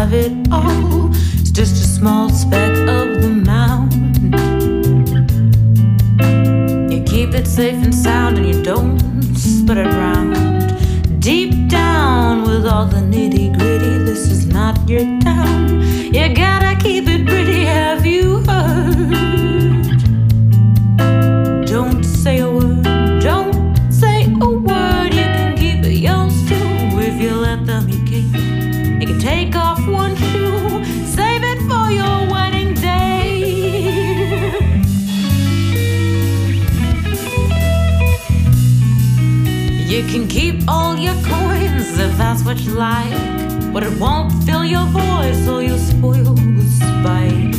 have it all. It's just a small speck of the mountain. You keep it safe and sound and you don't spread it around. Deep down with all the nitty-gritty, this is not your town. You gotta keep it pretty, have you heard? Don't say a word, don't say a word. You can keep it yours too if you let them. You can take off one shoe, save it for your wedding day. You can keep all your coins if that's what you like, but it won't fill your voice or you'll spoil with spite.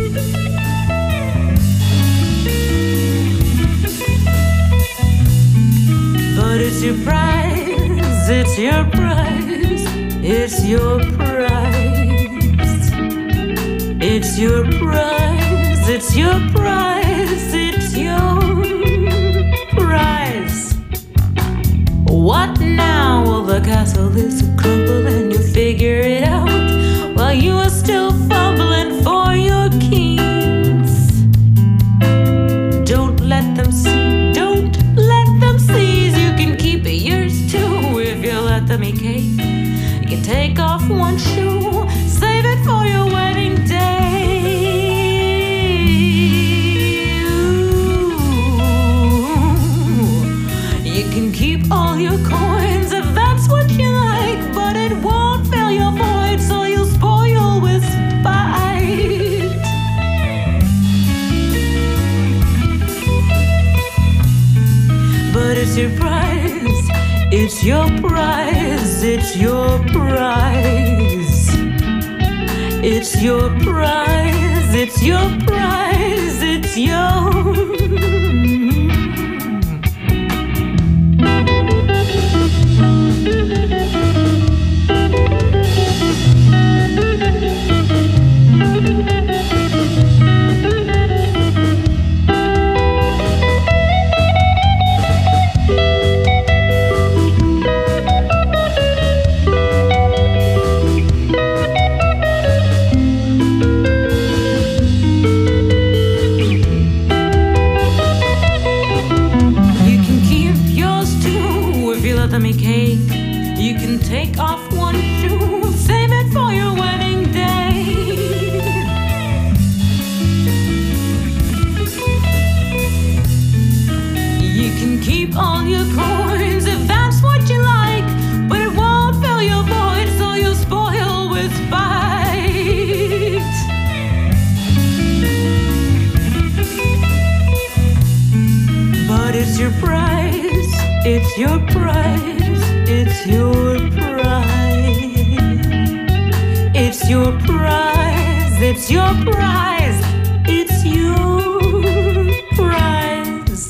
But it's your prize, it's your prize, it's your prize. It's your prize, it's your prize, it's your prize. What now? Well, the castle is crumble and you figure it out while you are still fumbling for your keys. Don't let them see, don't let them seize. You can keep it yours too if you let them eat cake. You can take off one shoe, save it for your wedding day. You can keep all your coins if that's what you like, but it won't fill your void, so you'll spoil with spite. But it's your prize, it's your prize, it's your prize. It's your prize, it's your prize, it's your. You can take off one shoe, save it for your wedding day. You can keep all your coins if that's what you like, but it won't fill your void, so you'll spoil with spite. But it's your prize, it's your prize, it's your prize. It's your prize, it's your prize, it's your prize.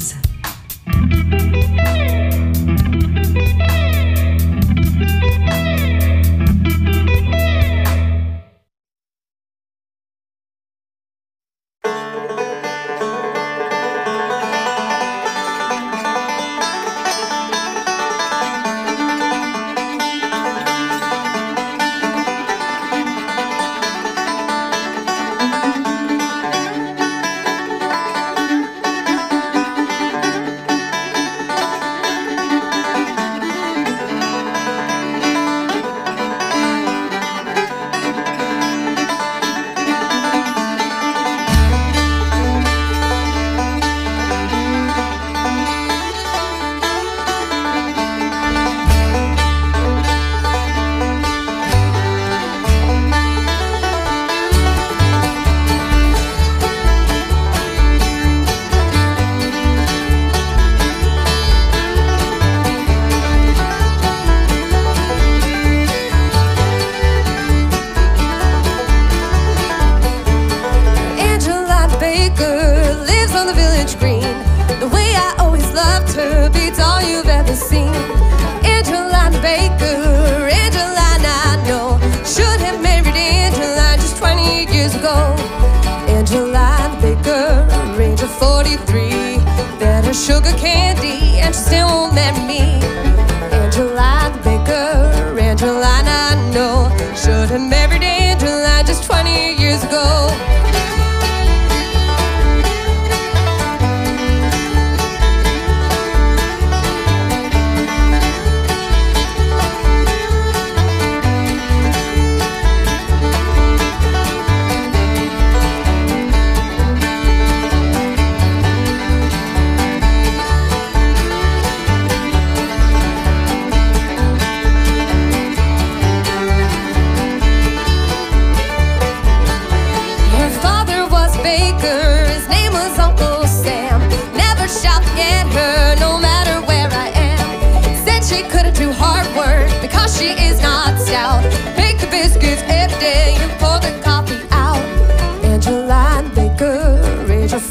Sugar candy, and she still won't marry me. Angelina Baker, Angelina, I know, should have married him.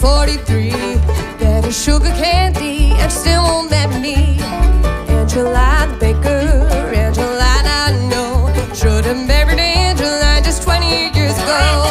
43, better sugar candy, and still won't marry me. Angeline Baker, Angeline I know, should have married Angeline just 20 years ago.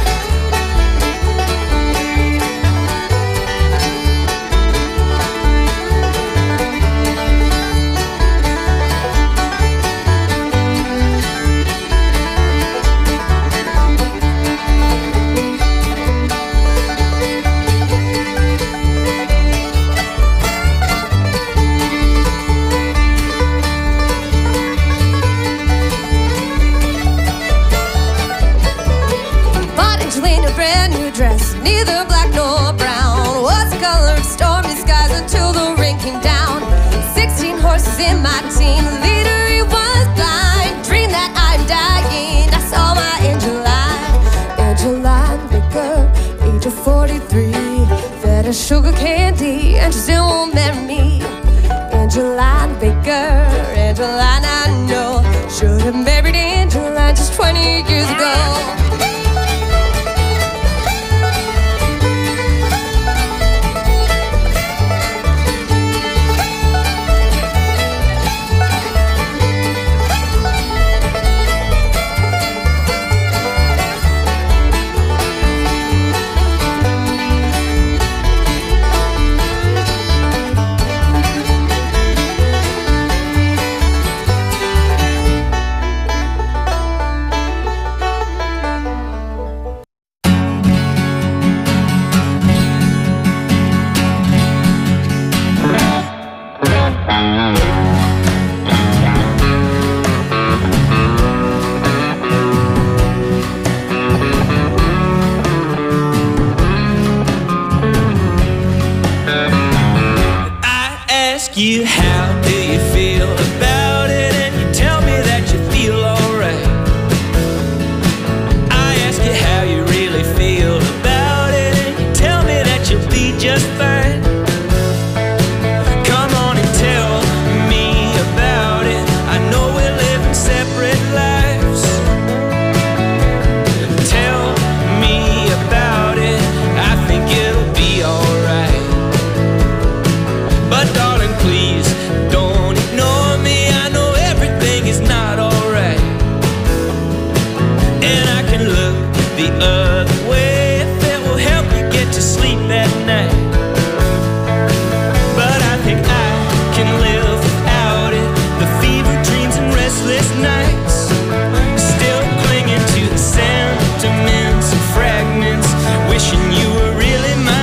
Dress, neither black nor brown, was the color of stormy skies until the rain came down. 16 horses in my team, the leader he was blind. Dream that I'm dying, I saw my Angeline, Angeline Baker, age of 43, fed her sugar candy and she still won't marry me. Angeline Baker, Angeline I know, should have married Angeline just 20 years ago. You, how do you feel about it? And you tell me that you feel alright. I ask you how you really feel about it, and you tell me that you'll be just fine. Come on and tell me about it. I know we're living separate lives. Tell me about it. I think it'll be alright. But darling, please don't ignore me. I know everything is not alright, and I can look the other way if it will help you get to sleep at night. But I think I can live without it, the fever dreams and restless nights, still clinging to the sentiments and fragments, wishing you were really mine.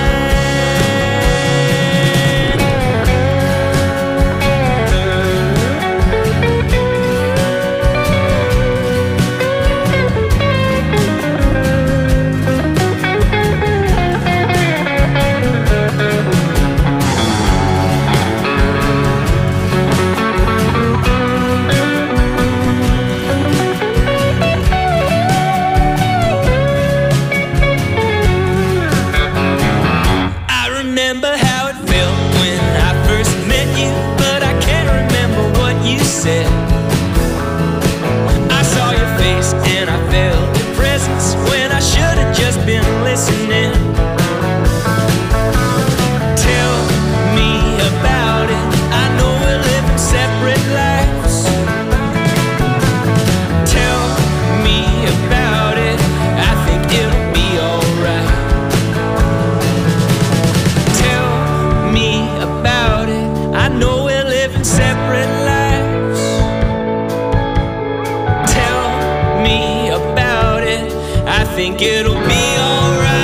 Think it'll be alright.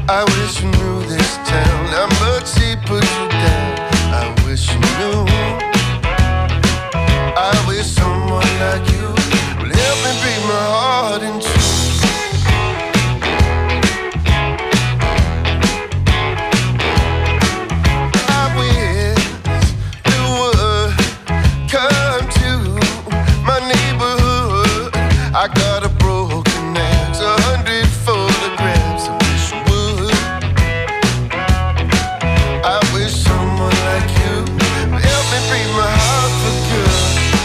I wish you knew this town, how much he put you down. I wish you knew. I wish someone like you would help me break my heart in two. I wish you would come to my neighborhood. I got a broken axe, 100 photographs. I wish you would. I wish someone like you would help me break my heart for good.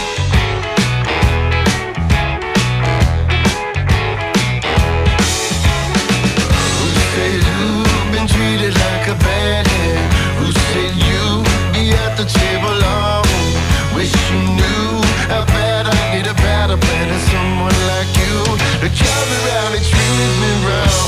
Who said you've been treated like a bad hand? Who said you'd be at the table alone? Wish you knew how bad I need a better plan than someone like you to drive me round and treat me wrong.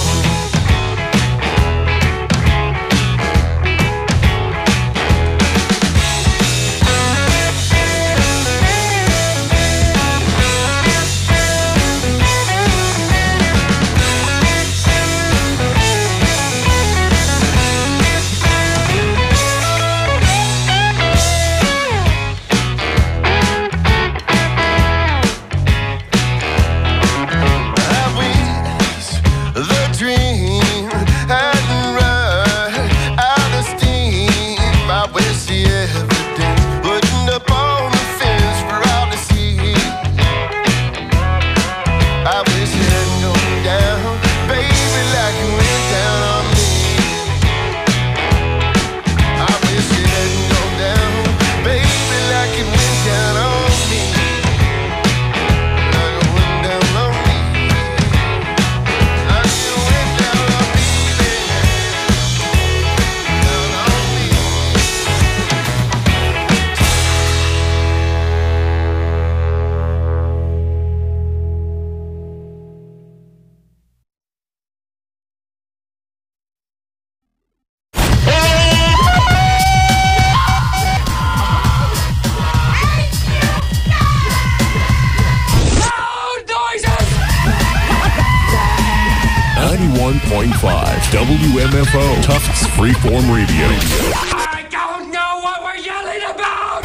WMFO, Tufts Freeform Radio. I don't know what we're yelling about!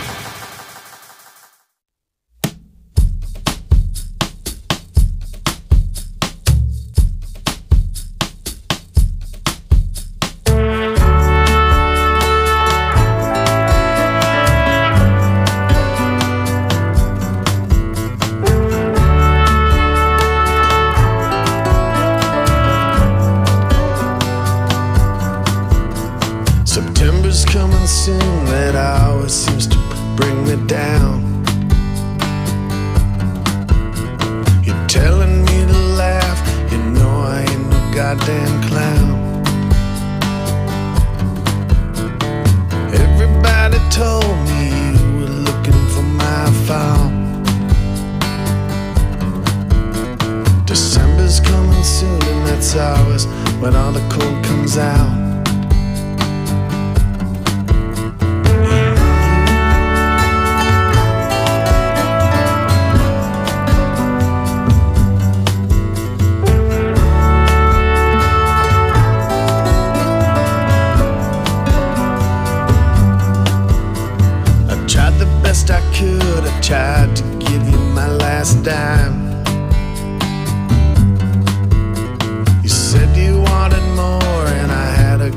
September's coming soon, that hour seems to bring me down. You're telling me to laugh, you know I ain't no goddamn clown. Everybody told me you were looking for my phone. December's coming soon, and that's always when all the cold comes out. I could, I tried to give you my last dime. You said you wanted more, and I had a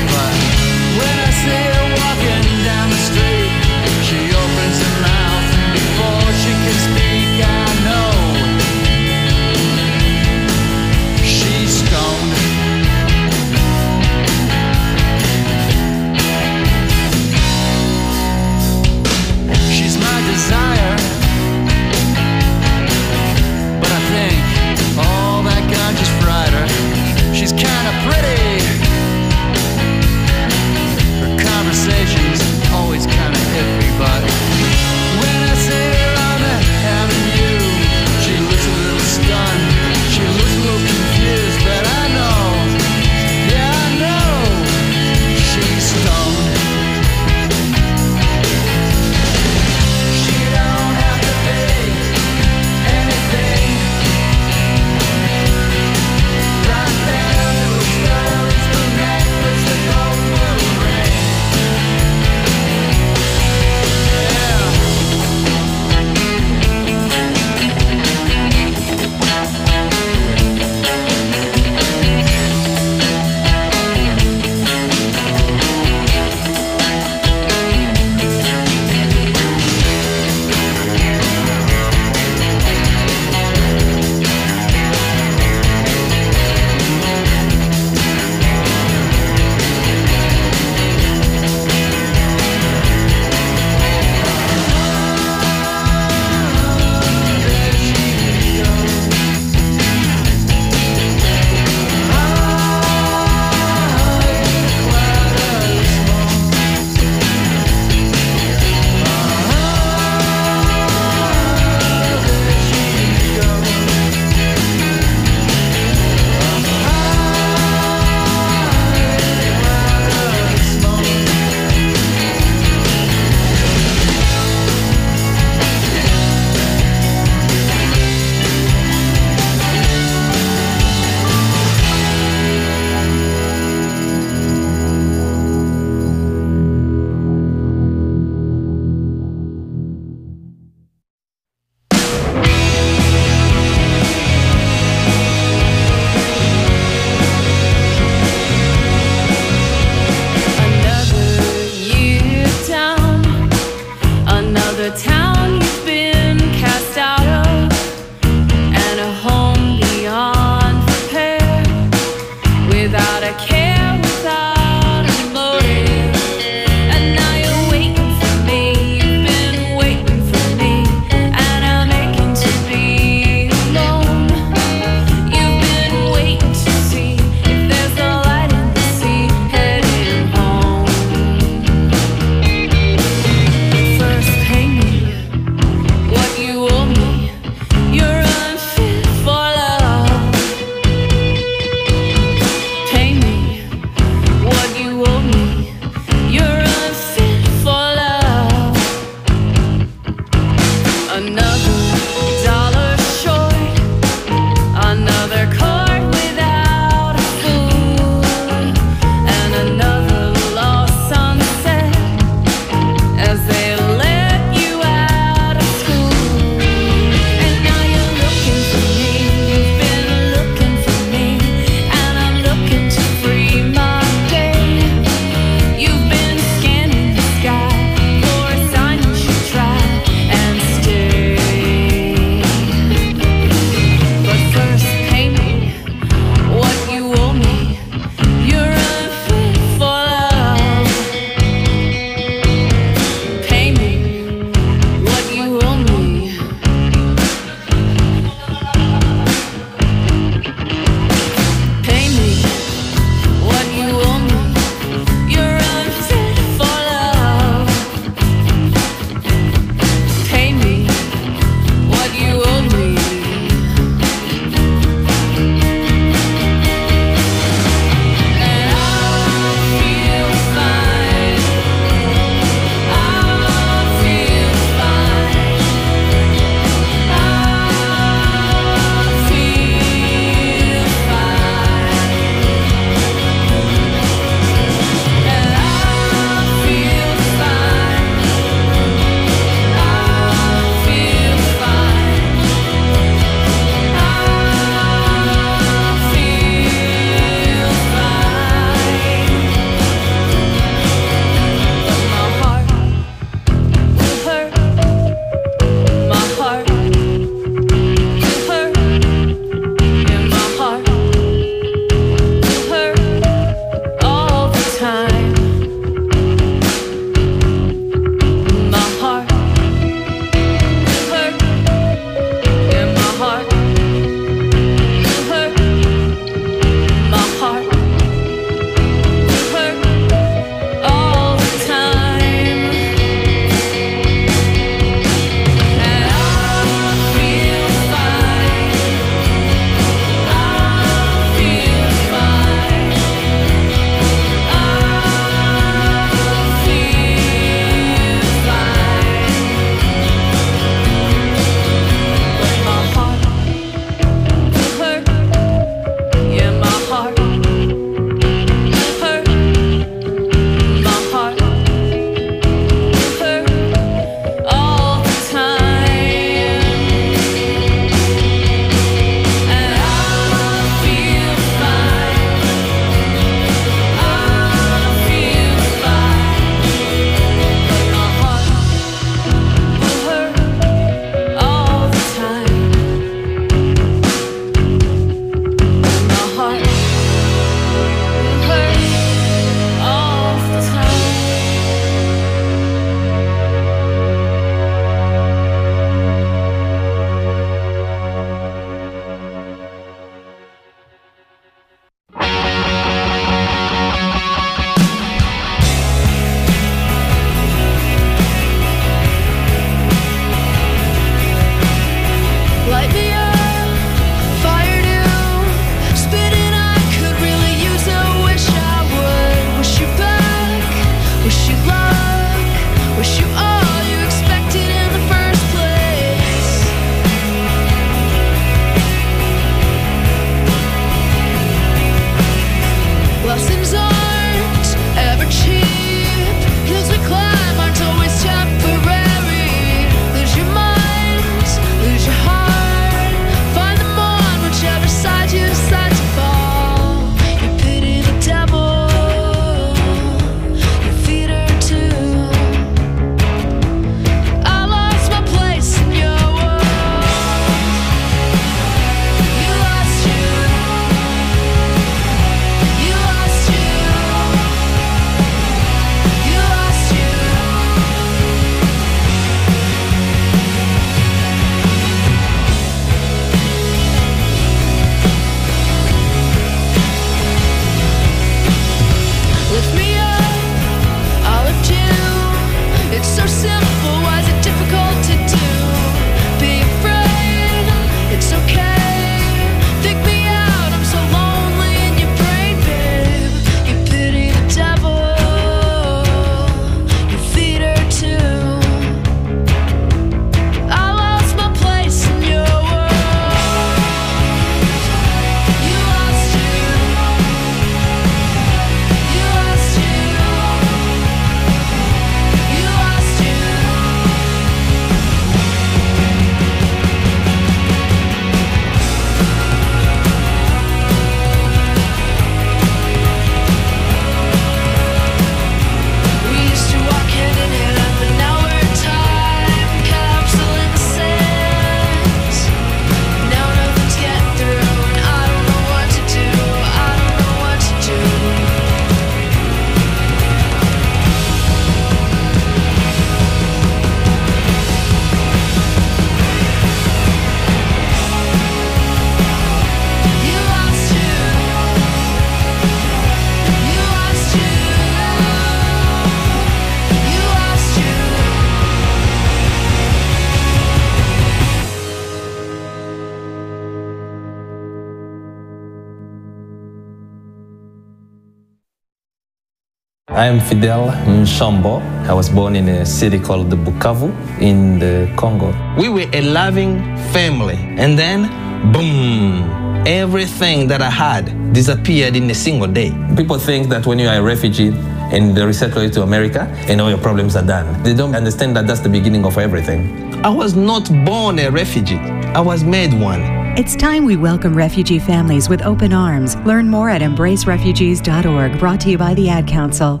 I am Fidel Nshambo. I was born in a city called Bukavu in the Congo. We were a loving family, and then, boom, everything that I had disappeared in a single day. People think that when you are a refugee and they resettle you to America and all your problems are done. They don't understand that that's the beginning of everything. I was not born a refugee. I was made one. It's time we welcome refugee families with open arms. Learn more at embracerefugees.org, brought to you by the Ad Council.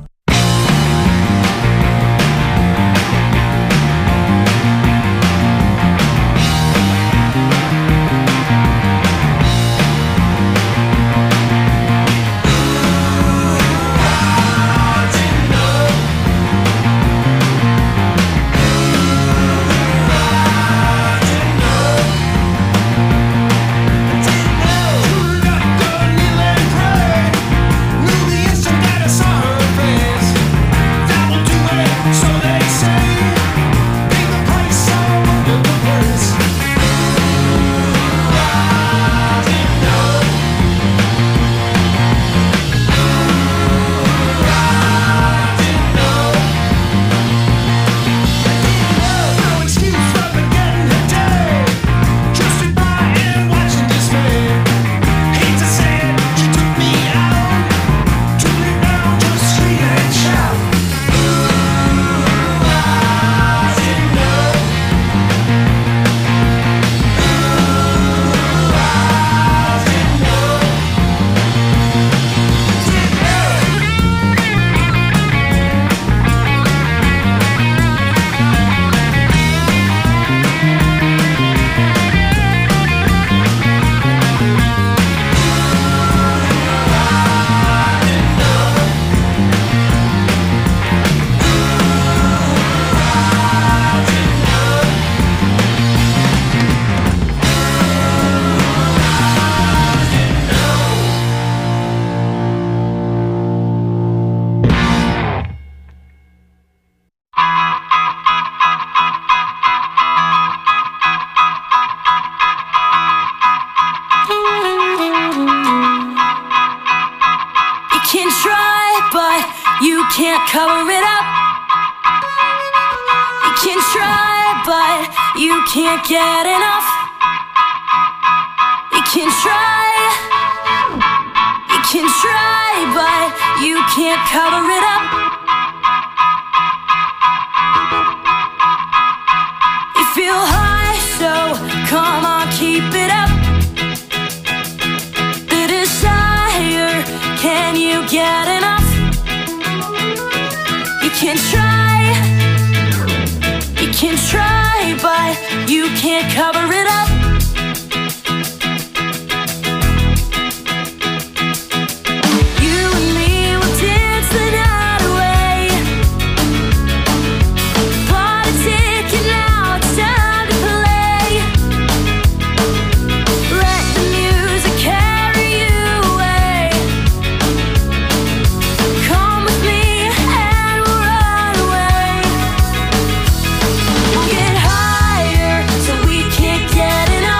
Can't cover it up. You can try, but you can't get enough. You can try, but you can't cover it up. You feel high, so come on, keep it up. The desire, can you get enough? You can try, but you can't cover it up. You and me will dance the night away. Bought a ticket now, it's time to play. Let the music carry you away. Come with me and we'll run away. We'll get higher so we can't get enough.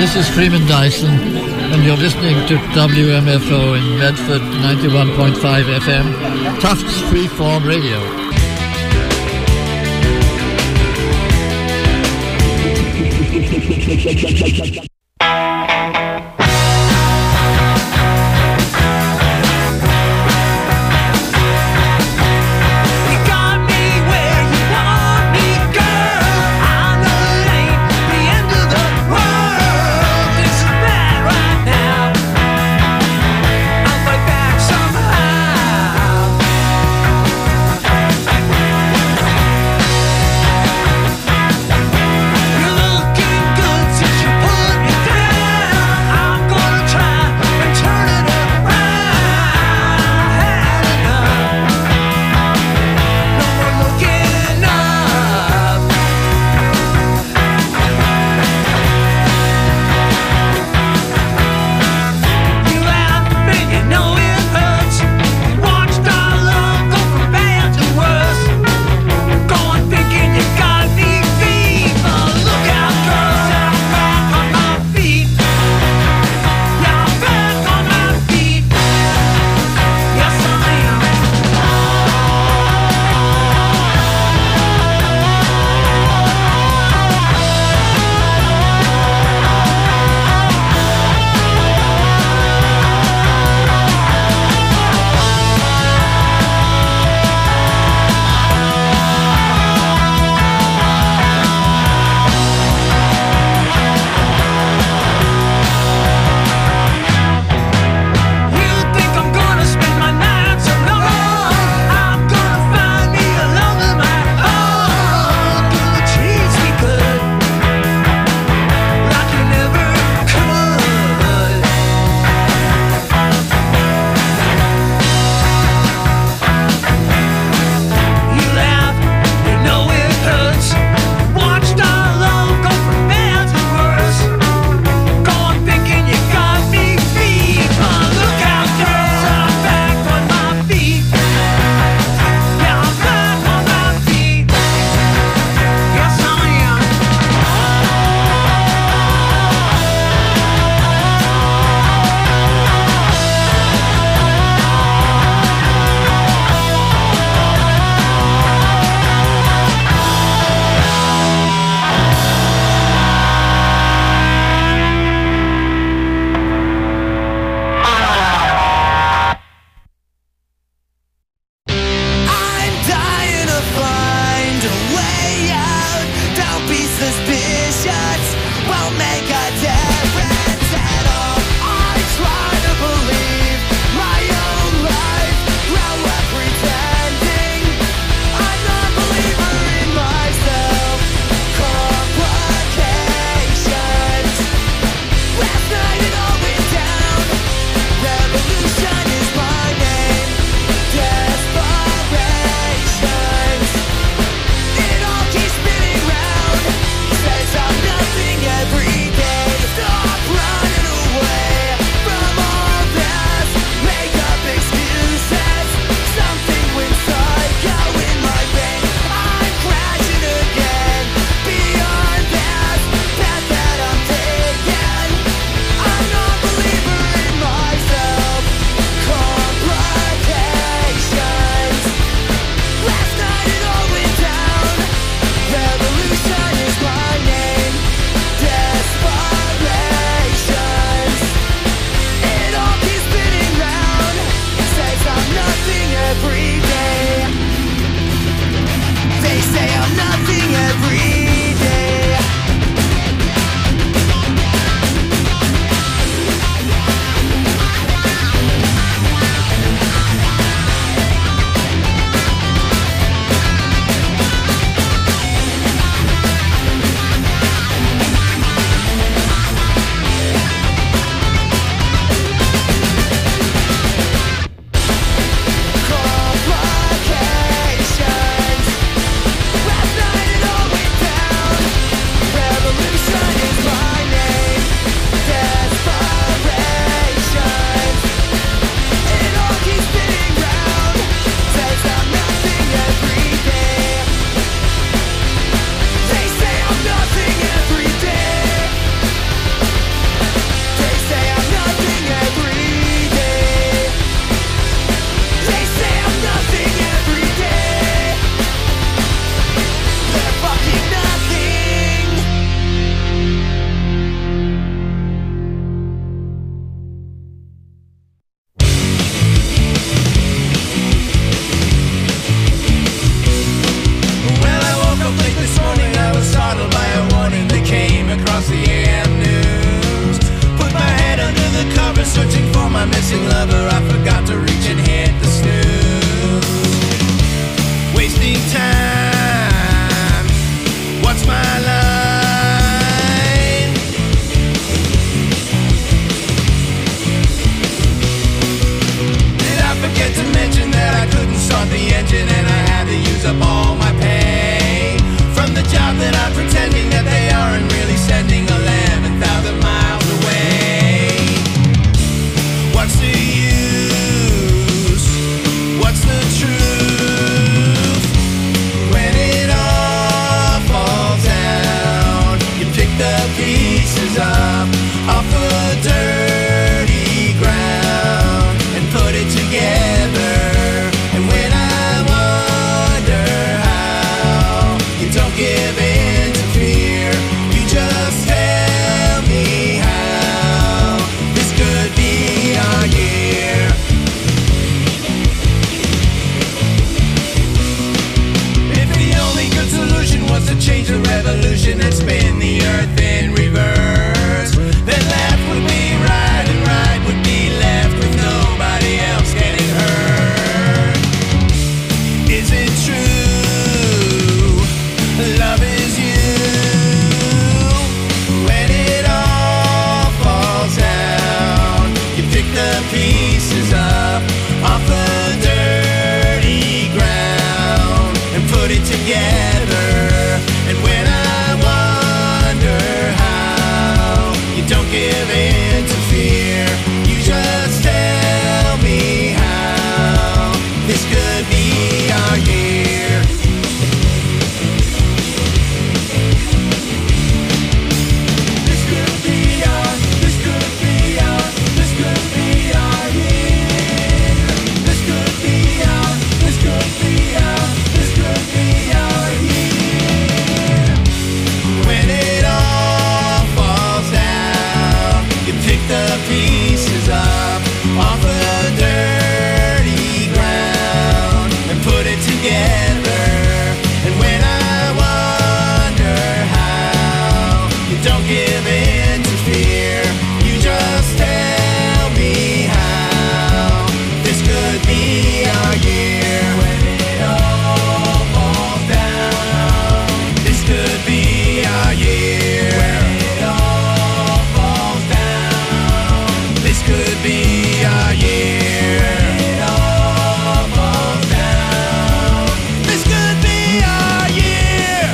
This is Freeman Dyson, and you're listening to WMFO in Medford, 91.5 FM, Tufts Freeform Radio. You're looking good since you put brought the engine and I had to use up all my pay. From the job that I'm pretending that they aren't really sending 11,000 miles away. What's the use? What's the truth? When it all falls down, you pick the pieces up off the dirty ground and put it together. And when I wonder how you don't give in to fear, you just tell me how this could be our year. If the only good solution was to change the revolution and spin the earth in reverse, then left would be right and right would be left with nobody else getting hurt. Is it true? Love is you. When it all falls down, you pick the pieces up off the dirty ground and put it together. And when I wonder how you don't give in to fear, you just tell me how this could be our year. This could be our, this could be our, this could be our year. This could be our, this could be our, this could be our year. When it all falls down, you pick the pieces up off the dirty ground and put it together. And when I wonder how you don't give in to fear, you just tell me how this could be our year. When it all falls down, this could be our year. When it all falls down, this could be our year. When it all falls down, this could be our year.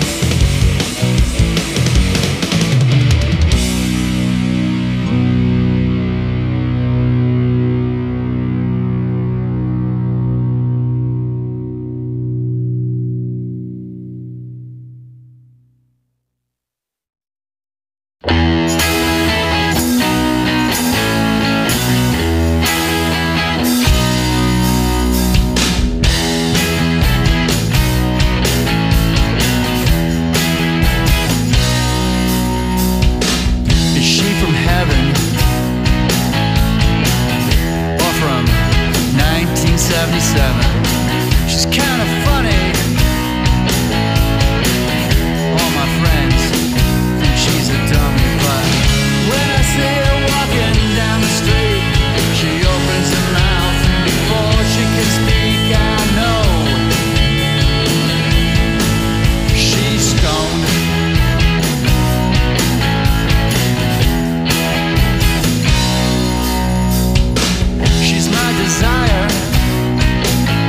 Is she from heaven or from 1977? She's kind of funny. All my friends think she's a dummy, but when I see her walking down the street, she opens her mouth and before she can speak, I know she's stoned. She's my desire.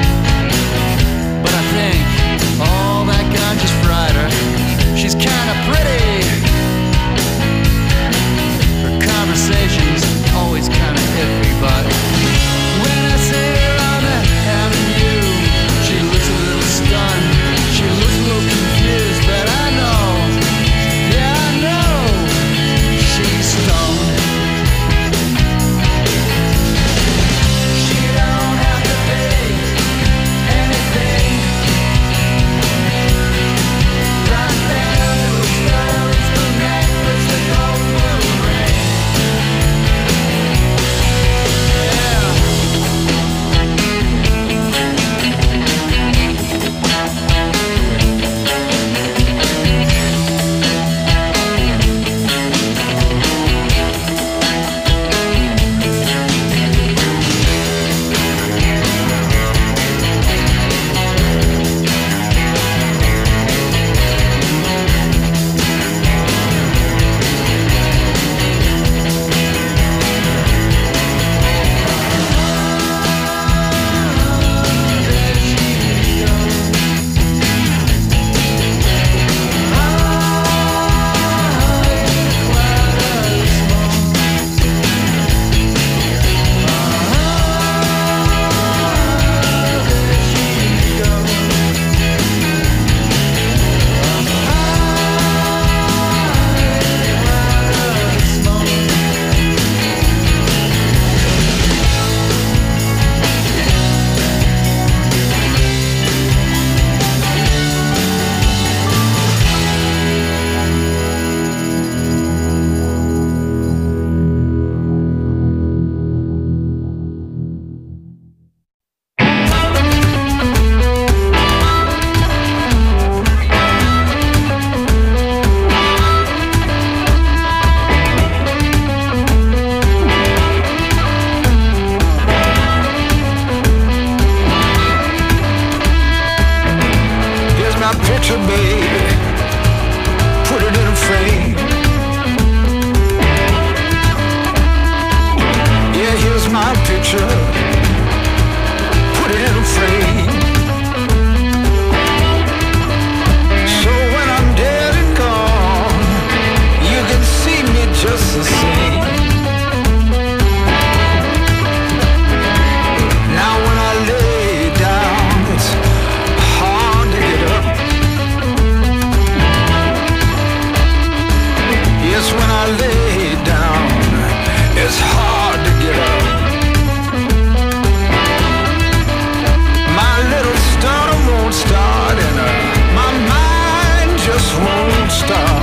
picture, baby. Put it in a frame. Yeah, here's my picture. Put it in a frame. So when I'm dead and gone, you can see me just the same. Now when I lay down, it's hard to get up. Yes, when I lay down, it's hard to get up. My little stutter won't start, and my mind just won't stop.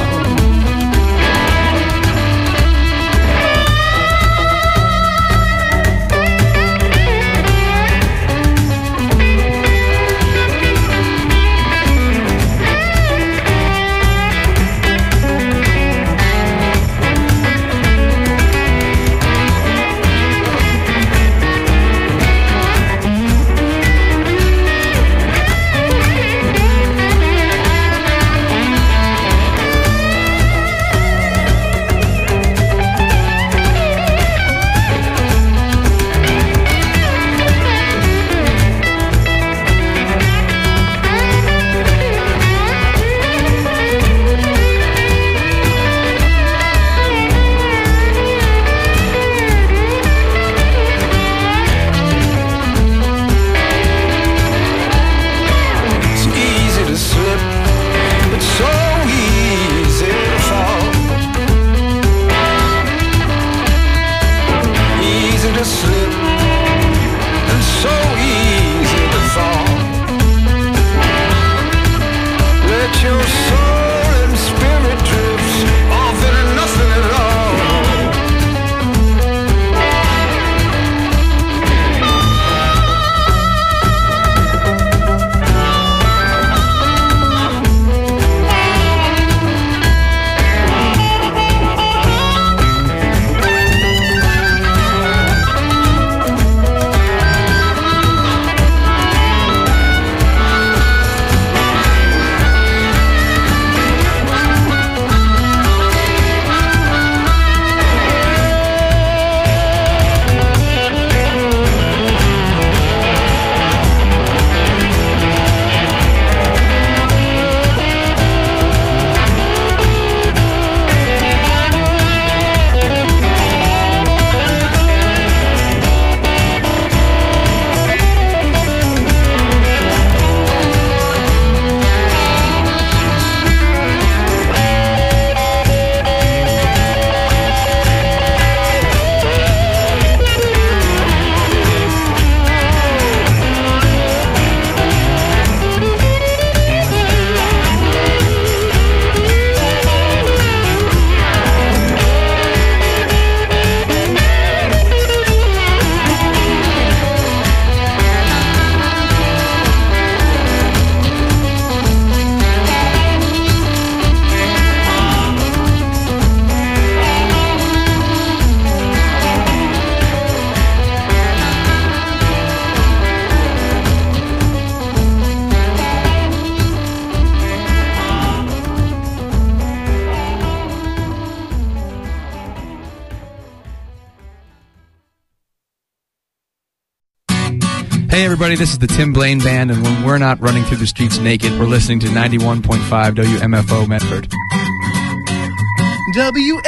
Hey everybody, this is the Tim Blaine Band, and when we're not running through the streets naked, we're listening to 91.5 WMFO Medford.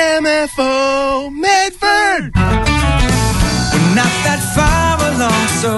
WMFO Medford. We're not that far along, so